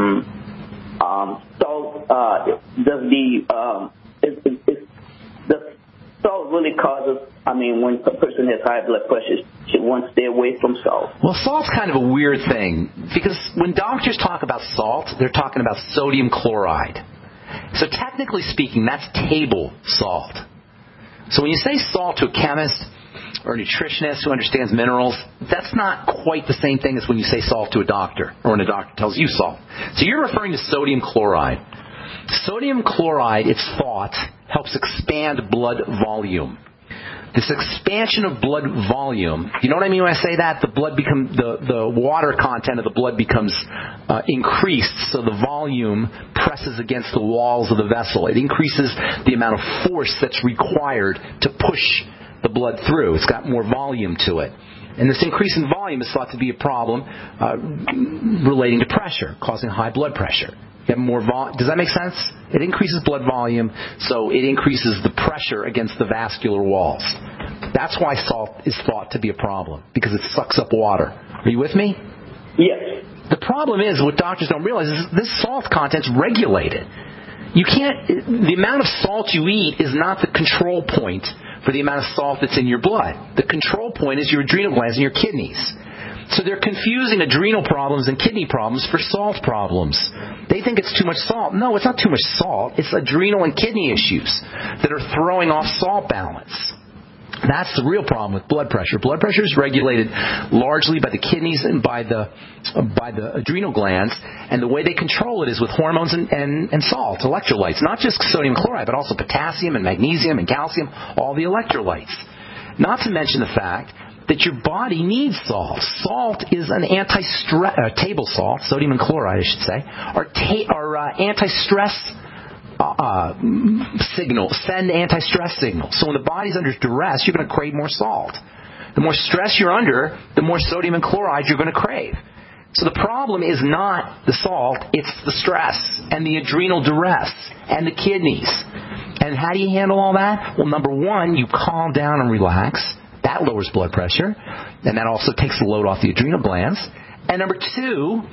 um, um, salt. Uh, does the um, is, is, is the salt really causes? I mean, when a person has high blood pressure, should one stay away from salt? Well, salt's kind of a weird thing because when doctors talk about salt, they're talking about sodium chloride. So technically speaking, that's table salt. So when you say salt to a chemist or a nutritionist who understands minerals, that's not quite the same thing as when you say salt to a doctor or when a doctor tells you salt. So you're referring to sodium chloride. Sodium chloride, it's thought, helps expand blood volume. This expansion of blood volume, you know what I mean when I say that? The blood become the, the water content of the blood becomes uh, increased, so the volume presses against the walls of the vessel. It increases the amount of force that's required to push the blood through. It's got more volume to it. And this increase in volume is thought to be a problem uh, relating to pressure, causing high blood pressure. You have more vol- Does that make sense? It increases blood volume, so it increases the pressure against the vascular walls. That's why salt is thought to be a problem, because it sucks up water. Are you with me? Yes. The problem is, what doctors don't realize is this salt content's regulated. You can't. The amount of salt you eat is not the control point for the amount of salt that's in your blood. The control point is your adrenal glands and your kidneys. So they're confusing adrenal problems and kidney problems for salt problems. They think it's too much salt. No, it's not too much salt. It's adrenal and kidney issues that are throwing off salt balance. That's the real problem with blood pressure. Blood pressure is regulated largely by the kidneys and by the by the adrenal glands, and the way they control it is with hormones and, and, and salt, electrolytes. Not just sodium chloride, but also potassium and magnesium and calcium, all the electrolytes. Not to mention the fact that your body needs salt. Salt is an anti-stress, uh, table salt, sodium and chloride, I should say, are, ta- are uh, anti-stress uh, uh, signals, send anti-stress signals. So when the body's under duress, you're going to crave more salt. The more stress you're under, the more sodium and chloride you're going to crave. So the problem is not the salt, it's the stress and the adrenal duress and the kidneys. And how do you handle all that? Well, number one, you calm down and relax. That lowers blood pressure, and that also takes the load off the adrenal glands. And number two,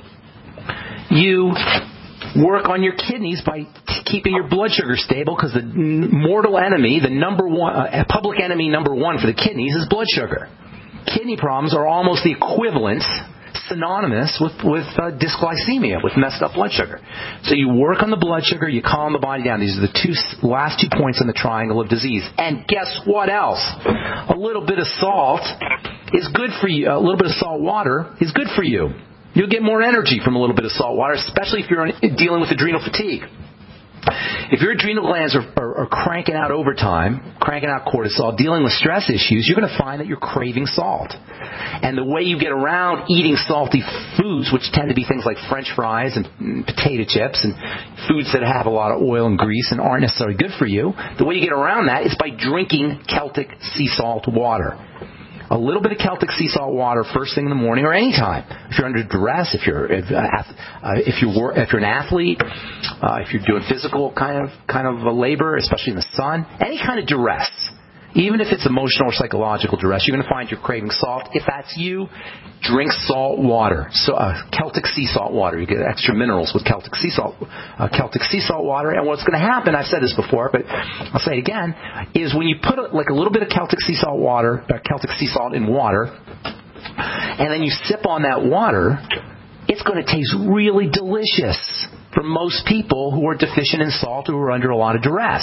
you work on your kidneys by t- keeping your blood sugar stable, because the mortal enemy, the number one, uh, public enemy number one for the kidneys is blood sugar. Kidney problems are almost the equivalent, synonymous with, with uh, dysglycemia, with messed up blood sugar. So you work on the blood sugar, you calm the body down. These are the two last two points in the triangle of disease. And guess what else? A little bit of salt is good for you. A little bit of salt water is good for you. You'll get more energy from a little bit of salt water, especially if you're dealing with adrenal fatigue. If your adrenal glands are, are, are cranking out overtime, cranking out cortisol, dealing with stress issues, you're going to find that you're craving salt. And the way you get around eating salty foods, which tend to be things like French fries and potato chips and foods that have a lot of oil and grease and aren't necessarily good for you, the way you get around that is by drinking Celtic sea salt water. A little bit of Celtic sea salt water first thing in the morning or any time. If you're under duress, if you're if, uh, if you're if you're an athlete, uh, if you're doing physical kind of kind of a labor, especially in the sun, any kind of duress, even if it's emotional or psychological duress, you're going to find you're craving salt. If that's you, drink salt water. So uh, Celtic sea salt water. You get extra minerals with Celtic sea salt, uh, Celtic sea salt water. And what's going to happen, I've said this before, but I'll say it again, is when you put a, like a little bit of Celtic sea salt water, uh, Celtic sea salt in water, and then you sip on that water, it's going to taste really delicious for most people who are deficient in salt or who are under a lot of duress.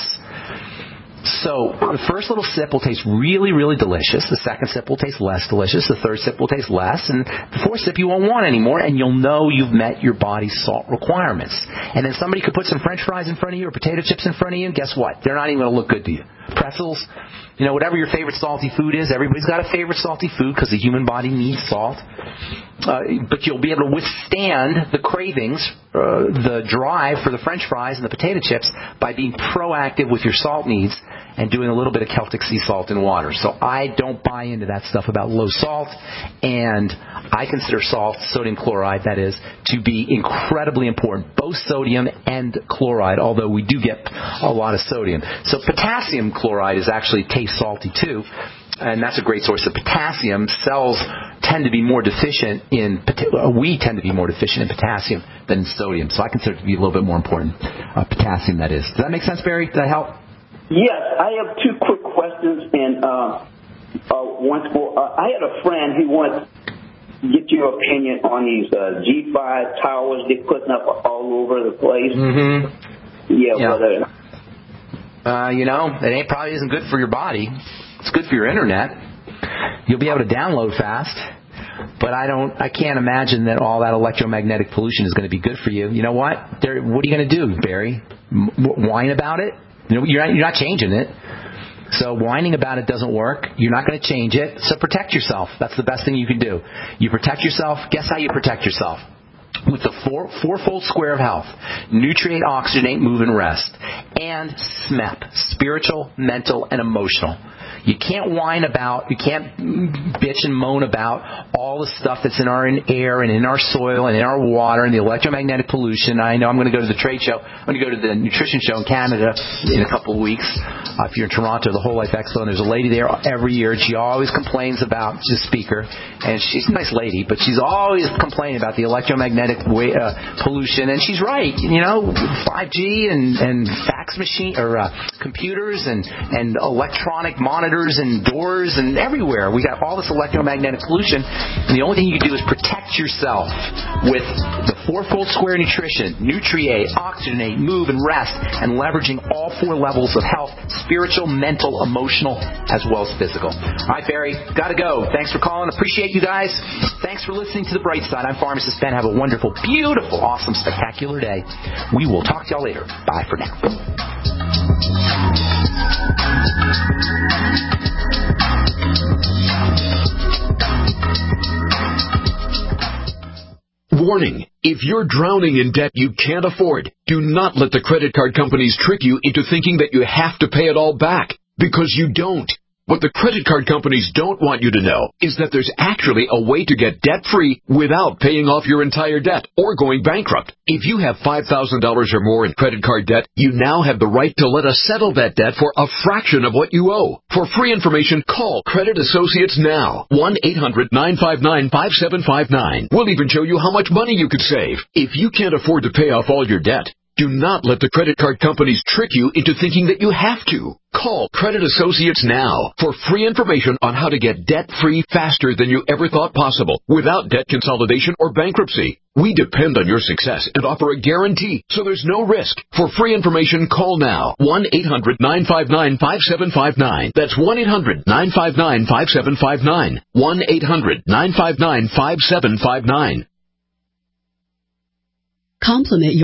So the first little sip will taste really, really delicious. The second sip will taste less delicious. The third sip will taste less. And the fourth sip you won't want anymore, and you'll know you've met your body's salt requirements. And then somebody could put some French fries in front of you or potato chips in front of you, and guess what? They're not even going to look good to you. pretzels, you know, whatever your favorite salty food is. Everybody's got a favorite salty food because the human body needs salt. Uh, but you'll be able to withstand the cravings, uh, the drive for the French fries and the potato chips by being proactive with your salt needs and doing a little bit of Celtic sea salt in water. So I don't buy into that stuff about low salt, and I consider salt, sodium chloride that is, to be incredibly important, both sodium and chloride, although we do get a lot of sodium. So potassium chloride is actually taste salty too, and that's a great source of potassium. Cells tend to be more deficient in, we tend to be more deficient in potassium than in sodium, so I consider it to be a little bit more important, uh, potassium that is. Does that make sense, Barry? Did that help? Yes, I have two quick questions, and uh, uh, once more, uh, I had a friend who wants to get your opinion on these uh, G five towers they're putting up all over the place. Mm-hmm. Yeah, yeah. whether... Uh, you know, it ain't, probably isn't good for your body. It's good for your internet. You'll be able to download fast. But I don't, I can't imagine that all that electromagnetic pollution is going to be good for you. You know what? There, what are you going to do, Barry? M- whine about it? You know, you're not, you're not changing it. So whining about it doesn't work. You're not going to change it. So protect yourself. That's the best thing you can do. You protect yourself. Guess how you protect yourself? With the four, fourfold square of health: nutriate, oxygenate, move, and rest. And S M E P, spiritual, mental, and emotional. You can't whine about, you can't bitch and moan about all the stuff that's in our air and in our soil and in our water and the electromagnetic pollution. I know I'm going to go to the trade show. I'm going to go to the nutrition show in Canada in a couple of weeks. Uh, if you're in Toronto, the Whole Life Expo, and there's a lady there every year, and she always complains about the speaker. And she's a nice lady, but she's always complaining about the electromagnetic way, uh, pollution. And she's right. You know, five G and, and fax machine or uh, computers and, and electronic monitors and doors and everywhere. We got all this electromagnetic pollution, and the only thing you can do is protect yourself with the fourfold square nutrition: nutriate, oxygenate, move, and rest, and leveraging all four levels of health: spiritual, mental, emotional, as well as physical. All right, Barry, gotta go. Thanks for calling. Appreciate you guys. Thanks for listening to The Bright Side. I'm Pharmacist Ben. Have a wonderful, beautiful, awesome, spectacular day. We will talk to y'all later. Bye for now. Warning, if you're drowning in debt you can't afford, do not let the credit card companies trick you into thinking that you have to pay it all back, because you don't. What the credit card companies don't want you to know is that there's actually a way to get debt-free without paying off your entire debt or going bankrupt. If you have five thousand dollars or more in credit card debt, you now have the right to let us settle that debt for a fraction of what you owe. For free information, call Credit Associates now. one eight hundred nine five nine five seven five nine. We'll even show you how much money you could save. If you can't afford to pay off all your debt, do not let the credit card companies trick you into thinking that you have to. Call Credit Associates now for free information on how to get debt-free faster than you ever thought possible without debt consolidation or bankruptcy. We depend on your success and offer a guarantee, so there's no risk. For free information, call now. one eight hundred nine five nine five seven five nine. That's one eight hundred nine five nine five seven five nine. one eight hundred nine five nine five seven five nine. Compliment your